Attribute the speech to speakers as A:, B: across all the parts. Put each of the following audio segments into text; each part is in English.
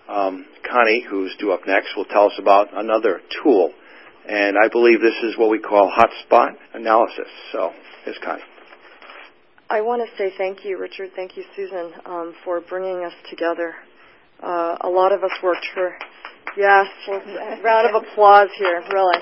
A: Connie, who's due up next, will tell us about another tool. And I believe this is what we call hotspot analysis. So, here's Connie.
B: I want to say thank you, Richard. Thank you, Susan, for bringing us together. A lot of us worked for, yes, round of applause here, really.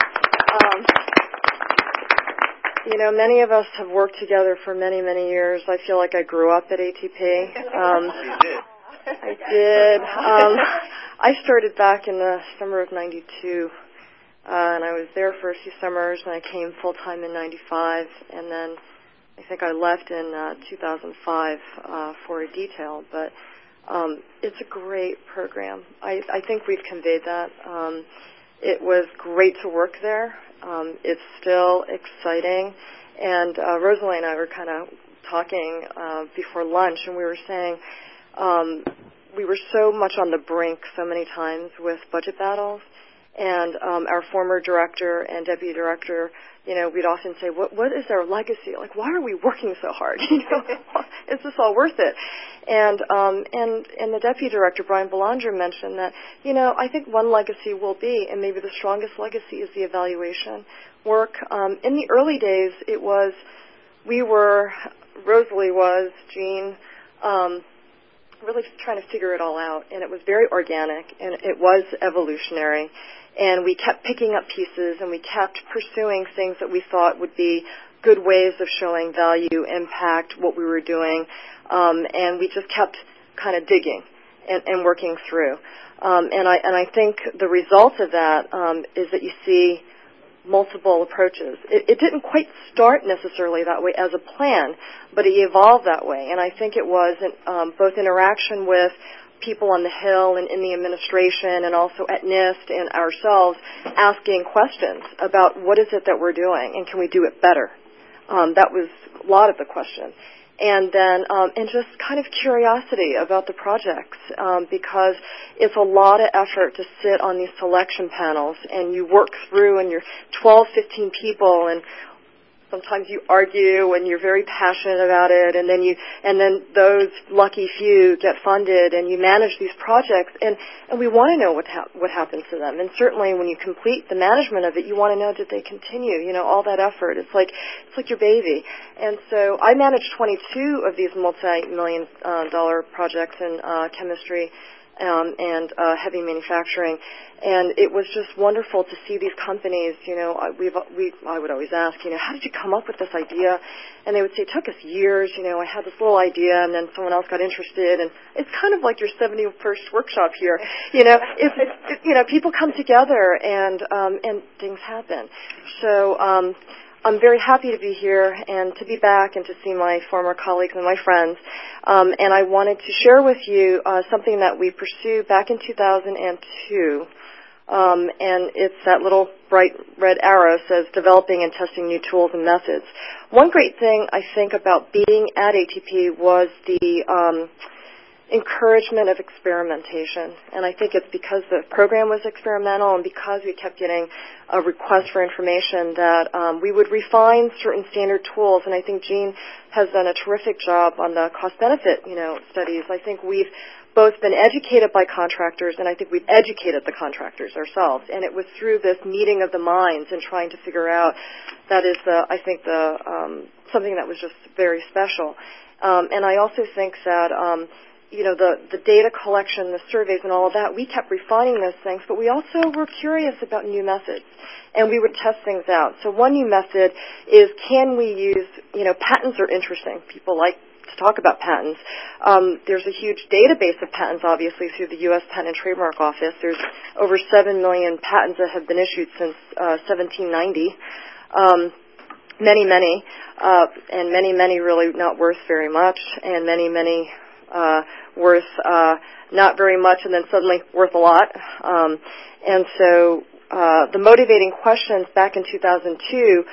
B: Many of us have worked together for many, many years. I feel like I grew up at ATP.
A: You did.
B: I did. I started back in the summer of 92, and I was there for a few summers, and I came full-time in 95, and then I think I left in 2005 for a detail. But it's a great program. I think we've conveyed that. It was great to work there. It's still exciting. And Rosalie and I were kind of talking before lunch, and we were saying we were so much on the brink so many times with budget battles. And our former director and deputy director, we'd often say, what is our legacy? Like, why are we working so hard? Is this all worth it? And the deputy director, Brian Belanger, mentioned that, I think one legacy will be, and maybe the strongest legacy is the evaluation work. In the early days, Rosalie was, Jean, really trying to figure it all out, and it was very organic, and it was evolutionary. And we kept picking up pieces, and we kept pursuing things that we thought would be good ways of showing value, impact, what we were doing, and we just kept kind of digging and working through. And I think the result of that is that you see multiple approaches. It didn't quite start necessarily that way as a plan, but it evolved that way. And I think it was both interaction with people on the Hill and in the administration and also at NIST and ourselves asking questions about what is it that we're doing and can we do it better. That was a lot of the question. And then and just kind of curiosity about the projects because it's a lot of effort to sit on these selection panels and you work through and you're 12, 15 people and sometimes you argue and you're very passionate about it and then those lucky few get funded and you manage these projects and we want to know what happens to them. And certainly when you complete the management of it, you want to know did they continue, all that effort. It's like your baby. And so I managed 22 of these multi-million dollar projects in chemistry and heavy manufacturing. And it was just wonderful to see these companies, I would always ask, how did you come up with this idea? And they would say, it took us years, I had this little idea and then someone else got interested. And it's kind of like your 71st workshop here. People come together and things happen. So, I'm very happy to be here and to be back and to see my former colleagues and my friends. And I wanted to share with you something that we pursued back in 2002. And it's that little bright red arrow says developing and testing new tools and methods. One great thing I think about being at ATP was the encouragement of experimentation. And I think it's because the program was experimental and because we kept getting a request for information that we would refine certain standard tools. And I think Jean has done a terrific job on the cost-benefit, studies. I think we've both been educated by contractors and I think we've educated the contractors ourselves. And it was through this meeting of the minds and trying to figure out that is something that was just very special. And I also think that the data collection, the surveys and all of that, we kept refining those things, but we also were curious about new methods, and we would test things out. So one new method is can we use, patents are interesting. People like to talk about patents. There's a huge database of patents, obviously, through the U.S. Patent and Trademark Office. There's over 7 million patents that have been issued since 1790. Many, and many really not worth very much, and many worth not very much and then suddenly worth a lot. And so the motivating questions back in 2002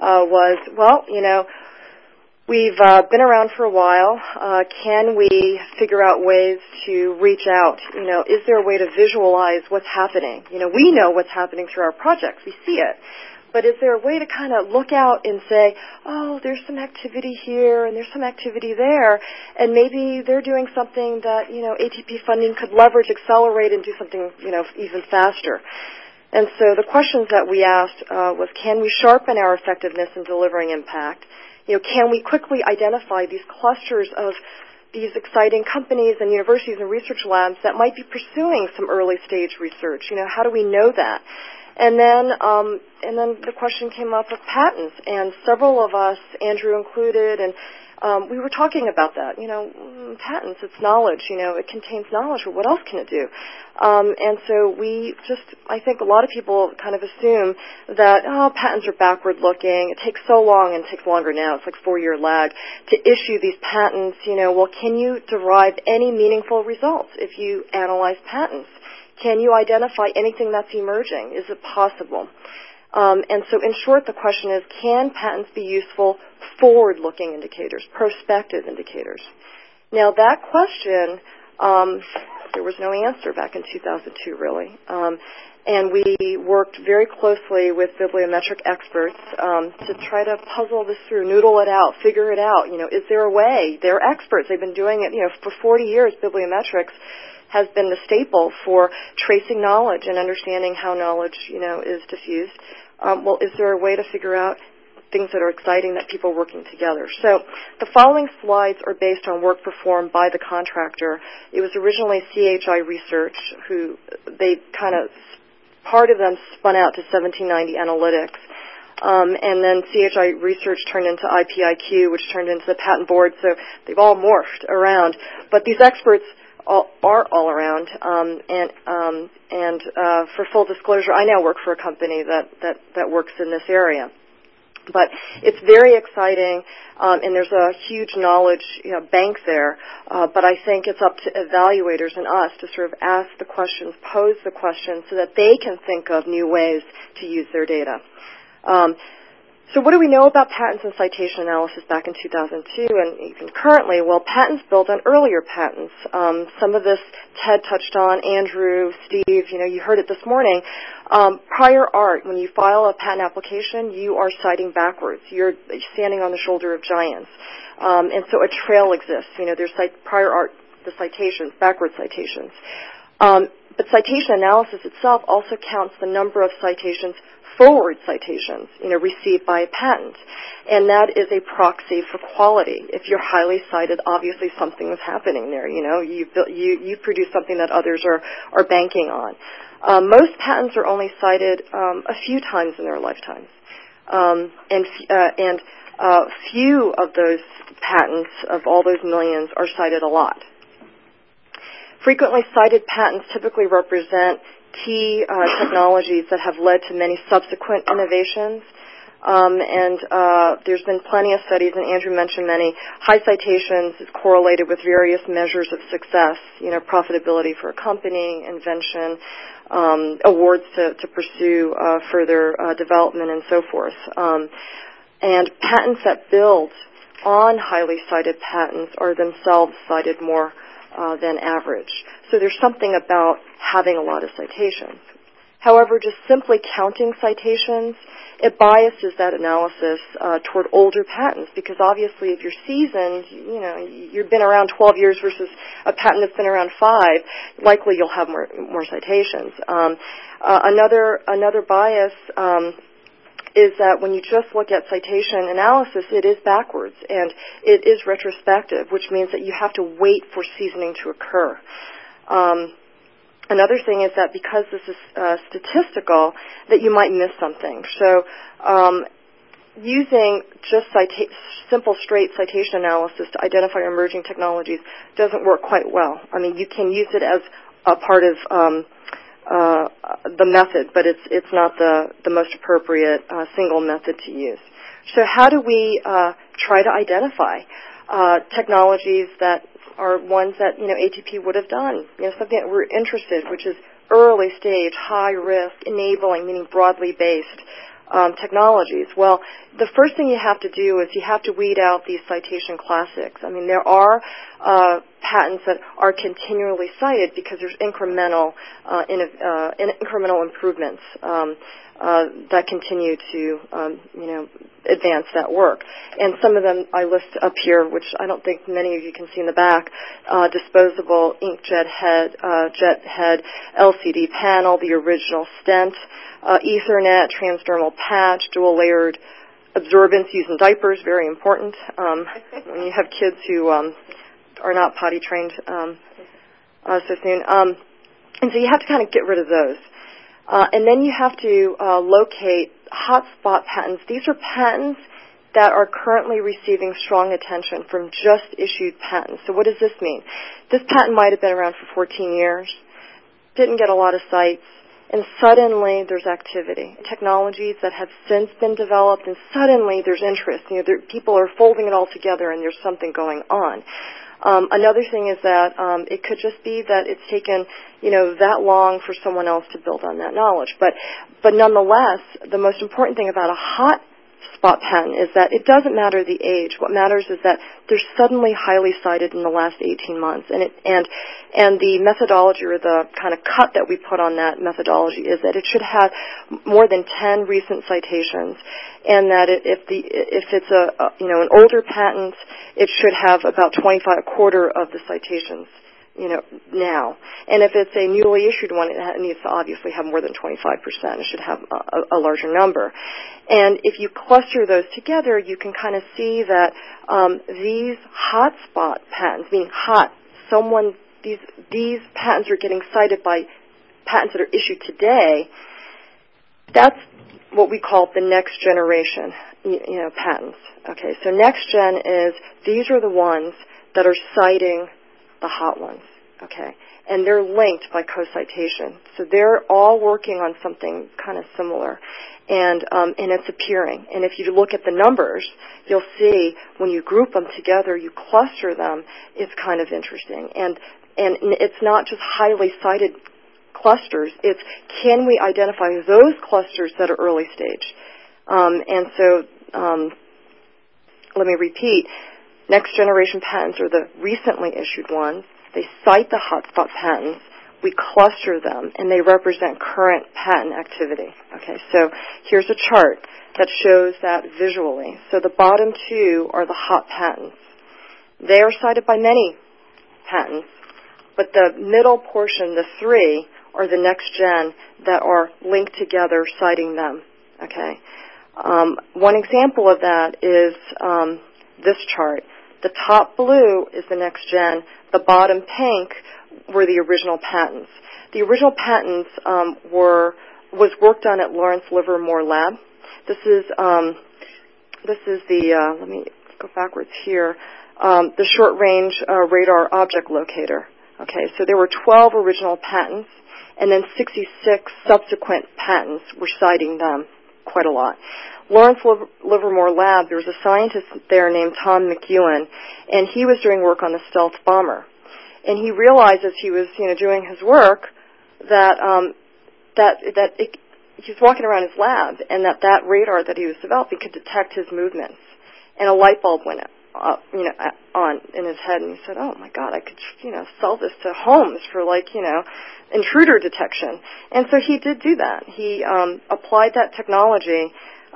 B: was, we've been around for a while. Can we figure out ways to reach out? Is there a way to visualize what's happening? We know what's happening through our projects. We see it. But is there a way to kind of look out and say, oh, there's some activity here and there's some activity there, and maybe they're doing something that, ATP funding could leverage, accelerate, and do something, even faster. And so the questions that we asked was, can we sharpen our effectiveness in delivering impact? Can we quickly identify these clusters of these exciting companies and universities and research labs that might be pursuing some early stage research? How do we know that? And then the question came up of patents, and several of us, Andrew included, and we were talking about that. Patents, it's knowledge. It contains knowledge. But what else can it do? And so I think a lot of people kind of assume that, patents are backward-looking. It takes so long, and it takes longer now. It's like 4-year lag to issue these patents. Well, can you derive any meaningful results if you analyze patents? Can you identify anything that's emerging? Is it possible? And so in short, the question is, can patents be useful forward-looking indicators, prospective indicators? Now, that question, there was no answer back in 2002, really. And we worked very closely with bibliometric experts to try to puzzle this through, noodle it out, figure it out. Is there a way? They're experts. They've been doing it, for 40 years, bibliometrics has been the staple for tracing knowledge and understanding how knowledge, is diffused. Well, is there a way to figure out things that are exciting that people are working together? So the following slides are based on work performed by the contractor. It was originally CHI Research, who part of them spun out to 1790 Analytics. And then CHI Research turned into IPIQ, which turned into the Patent Board. So they've all morphed around. But these experts are all around, and for full disclosure, I now work for a company that works in this area. But it's very exciting, and there's a huge knowledge bank there. But I think it's up to evaluators and us to sort of ask the questions, pose the questions, so that they can think of new ways to use their data. So what do we know about patents and citation analysis back in 2002 and even currently? Well, patents build on earlier patents. Some of this Ted touched on, Andrew, Steve, you heard it this morning. Prior art, when you file a patent application, you are citing backwards. You're standing on the shoulder of giants. And so a trail exists. There's prior art, the citations, backward citations. But citation analysis itself also counts the number of citations, forward citations, received by a patent. And that is a proxy for quality. If you're highly cited, obviously something is happening there. You produce something that others are banking on. Most patents are only cited a few times in their lifetimes. And few of those patents, of all those millions, are cited a lot. Frequently cited patents typically represent key technologies that have led to many subsequent innovations. And there's been plenty of studies, and Andrew mentioned many. High citations is correlated with various measures of success, profitability for a company, invention, awards to pursue further development, and so forth. And patents that build on highly cited patents are themselves cited more than average. So there's something about having a lot of citations. However, just simply counting citations, it biases that analysis toward older patents, because obviously if you're seasoned, you've been around 12 years versus a patent that's been around 5, likely you'll have more citations. Another bias is that when you just look at citation analysis, it is backwards, and it is retrospective, which means that you have to wait for seasoning to occur. Another thing is that because this is statistical, that you might miss something. So using just simple straight citation analysis to identify emerging technologies doesn't work quite well. I mean, you can use it as a part of the method, but it's not the most appropriate single method to use. So how do we try to identify technologies that are ones that ATP would have done? Something that we're interested, which is early stage, high risk, enabling, meaning broadly based technologies. Well, the first thing you have to do is you have to weed out these citation classics. I mean, there are patents that are continually cited because there's incremental improvements that continue to advance that work. And some of them I list up here, which I don't think many of you can see in the back: disposable inkjet head, jet head, LCD panel, the original stent, Ethernet, transdermal patch, dual-layered absorbance used in diapers, very important when you have kids who are not potty trained so soon. And so you have to kind of get rid of those. And then you have to locate hotspot patents. These are patents that are currently receiving strong attention from just issued patents. So what does this mean? This patent might have been around for 14 years, didn't get a lot of cites, and suddenly there's activity. Technologies that have since been developed, and suddenly there's interest. People are folding it all together, and there's something going on. Another thing is that it could just be that it's taken, that long for someone else to build on that knowledge. But nonetheless, the most important thing about a hot spot patent is that it doesn't matter the age. What matters is that they're suddenly highly cited in the last 18 months. And the methodology, or the kind of cut that we put on that methodology, is that it should have more than 10 recent citations, and that if it's an older patent, it should have about a quarter of the citations now. And if it's a newly issued one, it needs to obviously have more than 25%. It should have a larger number. And if you cluster those together, you can kind of see that these hotspot patents, meaning hot, these patents are getting cited by patents that are issued today. That's what we call the next generation, patents. Okay, so next gen is, these are the ones that are citing the hot ones, okay? And they're linked by co-citation. So they're all working on something kind of similar. And it's appearing. And if you look at the numbers, you'll see when you group them together, you cluster them, it's kind of interesting. And it's not just highly cited clusters. It's, can we identify those clusters that are early stage? And so let me repeat. Next generation patents are the recently issued ones. They cite the hotspot patents. We cluster them, and they represent current patent activity. Okay, so here's a chart that shows that visually. So the bottom two are the hot patents. They are cited by many patents, but the middle portion, the three, are the next gen that are linked together, citing them. Okay, one example of that is this chart. The top blue is the next gen. The bottom pink were the original patents. The original patents was worked on at Lawrence Livermore Lab. This is the let me go backwards here. The short range radar object locator. Okay, so there were 12 original patents, and then 66 subsequent patents were citing them quite a lot. Lawrence Livermore Lab, there was a scientist there named Tom McEwen, and he was doing work on the stealth bomber. And he realized as he was, doing his work that he was walking around his lab, and that radar that he was developing could detect his movements. And a light bulb went up, on in his head, and he said, "Oh my God, I could, sell this to homes for intruder detection." And so he did do that. He applied that technology.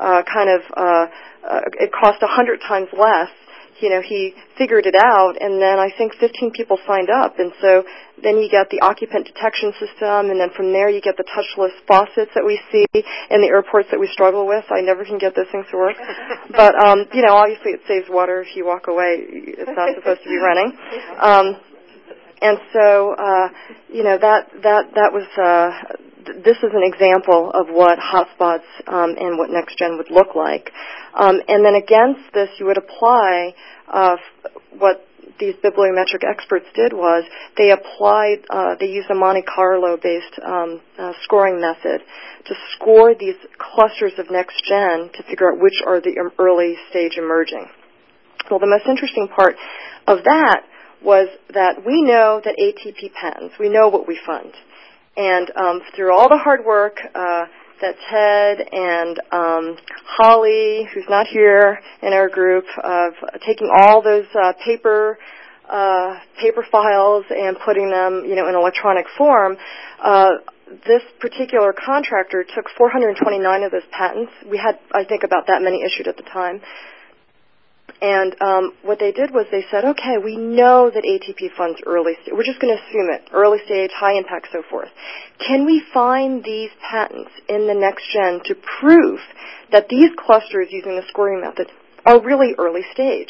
B: It cost 100 times less. He figured it out, and then I think 15 people signed up. And so then you get the occupant detection system, and then from there you get the touchless faucets that we see in the airports that we struggle with. I never can get those things to work. But, obviously it saves water if you walk away. It's not supposed to be running. And so, that was... This is an example of what hotspots and what NextGen would look like. And then against this, you would apply what these bibliometric experts did was they used a Monte Carlo-based scoring method to score these clusters of NextGen to figure out which are the early stage emerging. Well, the most interesting part of that was that we know that ATP patents, we know what we fund. And through all the hard work that Ted and Holly, who's not here in our group, of taking all those paper paper files and putting them, in electronic form, this particular contractor took 429 of those patents. We had, I think, about that many issued at the time. And what they did was they said, okay, we know that ATP funds early stage. We're just going to assume it, early stage, high impact, so forth. Can we find these patents in the next gen to prove that these clusters using the scoring method are really early stage?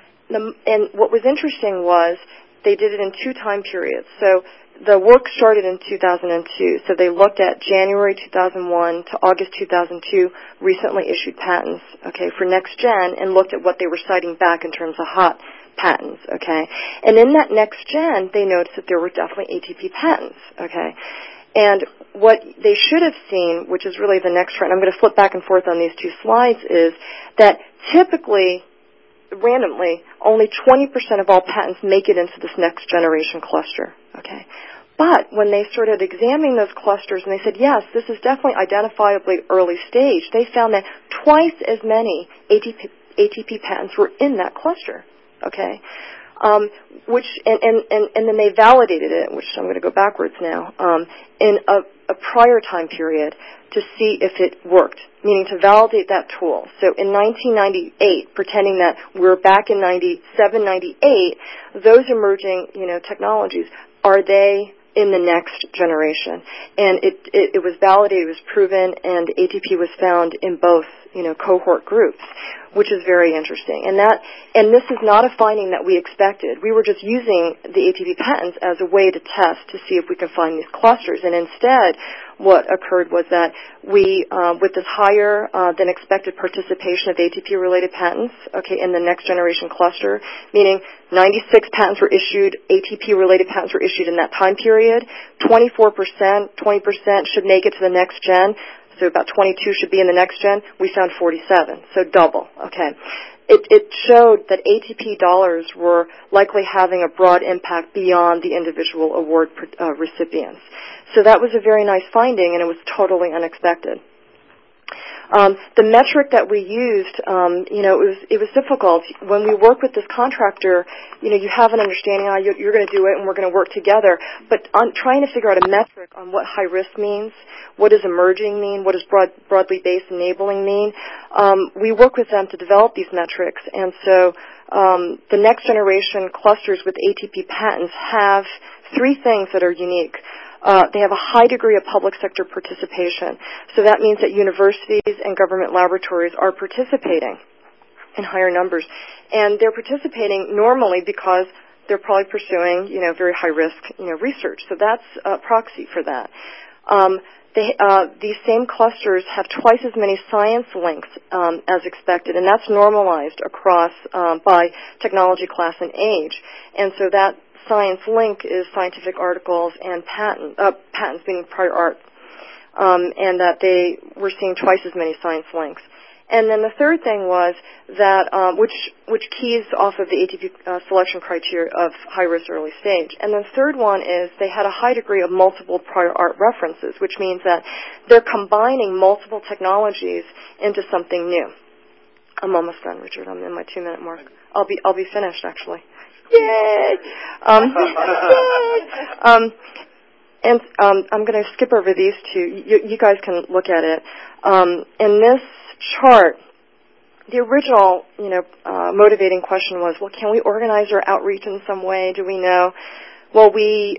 B: And what was interesting was they did it in 2 time periods. So the work started in 2002. So they looked at January 2001 to August 2002 recently issued patents, okay, for next gen, and looked at what they were citing back in terms of hot patents, okay. And in that next gen, they noticed that there were definitely ATP patents, okay. And what they should have seen, which is really the next trend, I'm going to flip back and forth on these 2 slides, is that typically, randomly, only 20% of all patents make it into this next generation cluster, okay? But when they started examining those clusters and they said, yes, this is definitely identifiably early stage, they found that twice as many ATP patents were in that cluster, okay? And then they validated it, which I'm going to go backwards now, in a prior time period to see if it worked, meaning to validate that tool. So in 1998, pretending that we're back in 97, 98, those emerging, technologies, are they in the next generation? And it was validated, it was proven, and ATP was found in both, cohort groups, which is very interesting. And this is not a finding that we expected. We were just using the ATP patents as a way to test to see if we can find these clusters. And instead, what occurred was that we, with this higher than expected participation of ATP-related patents, okay, in the next generation cluster, meaning 96 patents were issued, ATP-related patents were issued in that time period, 24%, 20% should make it to the next gen, so about 22 should be in the next gen. We found 47, so double, okay. It showed that ATP dollars were likely having a broad impact beyond the individual award recipients. So that was a very nice finding, and it was totally unexpected. The metric that we used, it was difficult. When we work with this contractor, you have an understanding, you're going to do it and we're going to work together. But on trying to figure out a metric on what high risk means, what does emerging mean, what does broadly based enabling mean, we work with them to develop these metrics. And so the next generation clusters with ATP patents have 3 things that are unique. They have a high degree of public sector participation. So that means that universities and government laboratories are participating in higher numbers. And they're participating normally because they're probably pursuing, very high-risk, research. So that's a proxy for that. These same clusters have twice as many science links as expected, and that's normalized across by technology class and age. And so that science link is scientific articles and patents meaning prior art, and that they were seeing twice as many science links. And then the third thing was that, which keys off of the ATP selection criteria of high risk early stage. And the third one is they had a high degree of multiple prior art references, which means that they're combining multiple technologies into something new. I'm almost done, Richard. I'm in my 2-minute mark. I'll be finished actually. Yay! And I'm going to skip over these 2. You guys can look at it. In this chart, the original, motivating question was, well, can we organize our outreach in some way? Do we know? Well, we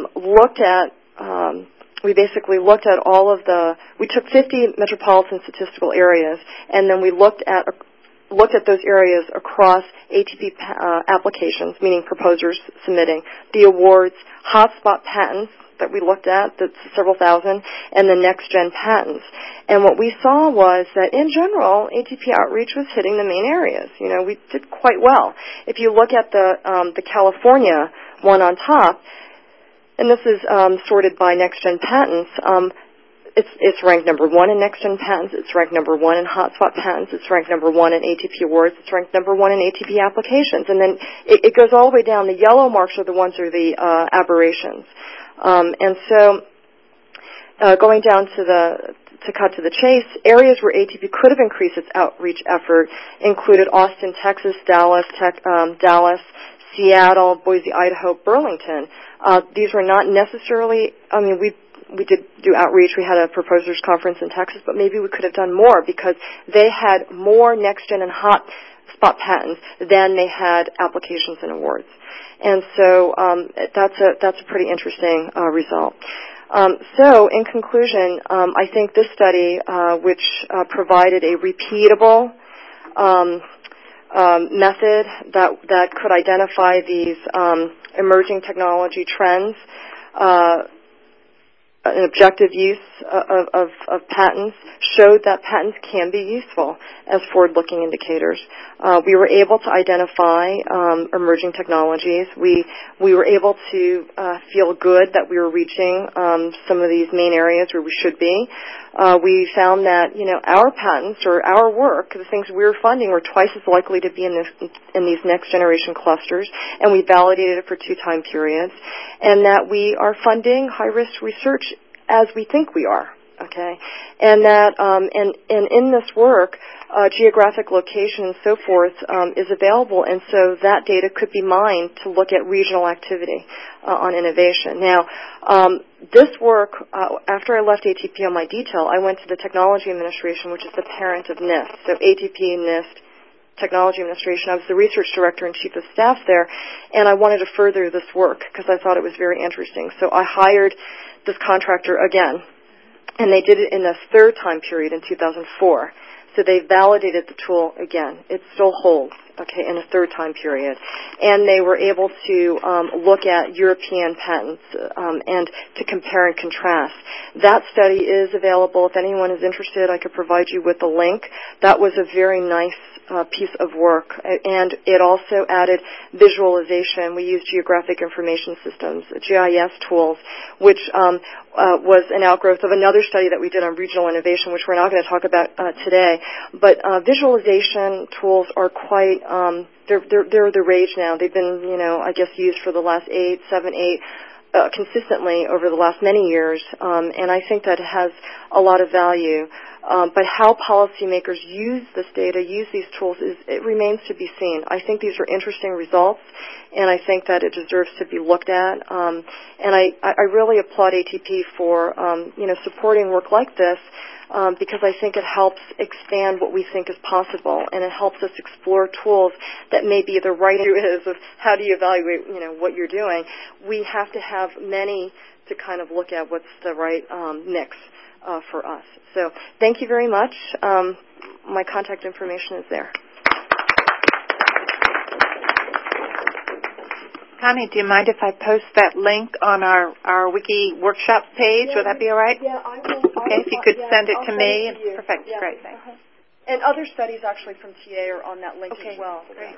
B: basically looked at we took 50 metropolitan statistical areas, and then we looked at those areas across ATP applications, meaning proposers submitting, the awards, hotspot patents that we looked at, that's several thousand, and the next-gen patents. And what we saw was that, in general, ATP outreach was hitting the main areas. We did quite well. If you look at the California one on top, and this is sorted by next-gen patents, it's ranked number 1 in next-gen patents. It's ranked number 1 in hotspot patents. It's ranked number 1 in ATP awards. It's ranked number 1 in ATP applications. And then it goes all the way down. The yellow marks are the ones that are the aberrations. And so going down to cut to the chase, areas where ATP could have increased its outreach effort included Austin, Texas, Dallas, Seattle, Boise, Idaho, Burlington. These were not necessarily, we did do outreach. We had a proposers conference in Texas, but maybe we could have done more because they had more next-gen and hot spot patents than they had applications and awards. And so that's a pretty interesting result. So in conclusion, I think this study, which provided a repeatable method that could identify these emerging technology trends, an objective use of patents, showed that patents can be useful as forward-looking indicators. We were able to identify emerging technologies. We were able to feel good that we were reaching some of these main areas where we should be. We found that, our patents or our work, the things we were funding, were twice as likely to be in these next-generation clusters, and we validated it for 2 time periods, and that we are funding high-risk research as we think we are, okay? And that, and in this work, geographic location and so forth is available, and so that data could be mined to look at regional activity on innovation. Now, this work, after I left ATP on my detail, I went to the Technology Administration, which is the parent of NIST. So ATP, NIST, Technology Administration. I was the research director and chief of staff there, and I wanted to further this work because I thought it was very interesting. So I hired this contractor again, and they did it in the 3rd time period in 2004. So they validated the tool again. It still holds, okay, in a 3rd time period. And they were able to look at European patents and to compare and contrast. That study is available. If anyone is interested, I could provide you with a link. That was a very nice piece of work, and it also added visualization. We used geographic information systems, GIS tools, which was an outgrowth of another study that we did on regional innovation, which we're not going to talk about today. But visualization tools are quite, they're the rage now. They've been, I guess, used for the last 7, 8, consistently over the last many years, and I think that it has a lot of value. But how policymakers use this data, use these tools, it remains to be seen. I think these are interesting results, and I think that it deserves to be looked at. And I really applaud ATP for supporting work like this because I think it helps expand what we think is possible, and it helps us explore tools that may be the right is of how do you evaluate what you're doing. We have to have many to kind of look at what's the right mix for us. So thank you very much. My contact information is there.
C: Connie, do you mind if I post that link on our Wiki workshop page?
B: Yeah,
C: would that be all right?
B: Yeah, I will.
C: Okay, if you could send it to me. Perfect,
B: yeah.
C: great, thanks.
B: And other studies actually from TA are on that link as well.
C: Great.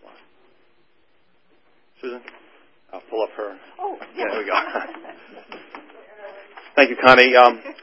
A: Susan, I'll pull up her.
B: Oh,
A: yeah. There we go. Thank you, Connie.